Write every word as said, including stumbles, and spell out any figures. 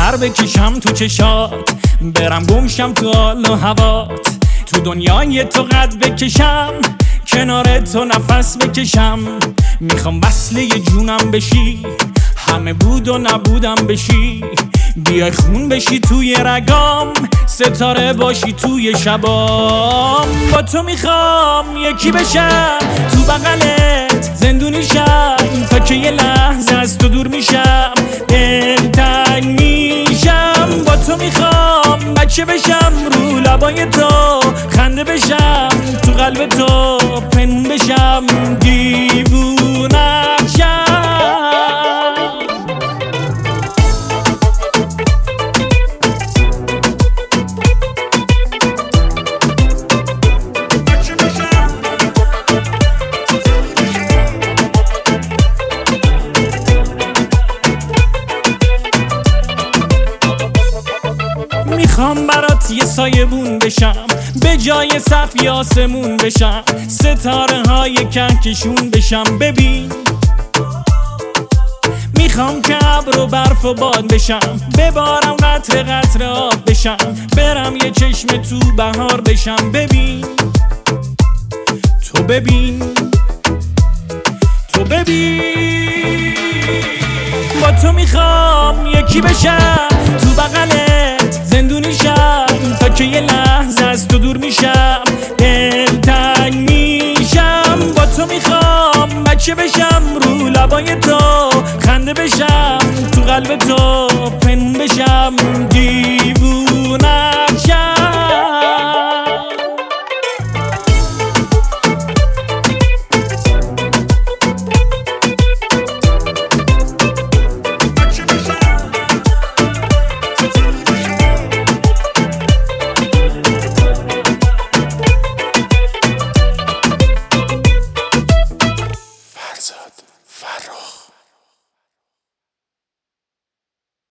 پر بکشم تو چشات، برم گمشم تو حال و هوات، تو دنیای تو قد بکشم، کنار تو نفس بکشم. میخوام وصله جونم بشی، همه بود و نبودم بشی، بیای خون بشی توی رگام، ستاره باشی توی شبام. با تو میخوام یکی بشم، تو بغلت زندونی شم، تا که یه لحظه از تو دور میشم، دلتنگ میشم. با تو میخوام بچه بشم، رو لبای تو خنده بشم، تو قلب تو پنهون بشم، دیوونم شم. میخوام برات یه سایبون بشم، به جای سقف آسمون بشم، ستاره های کهکشون بشم. ببین میخوام که ابر و برف و باد بشم، ببارم قطره قطره آب بشم، برم یه چشم تو بهار بشم. ببین تو ببین تو ببین با تو میخوام یکی بشم، تو بغلت زندونی شم، تا که یه لحظه از تو دور میشم، دلتنگ میشم. با تو میخوام بچه بشم، رو لبای تو خنده بشم، تو قلب تو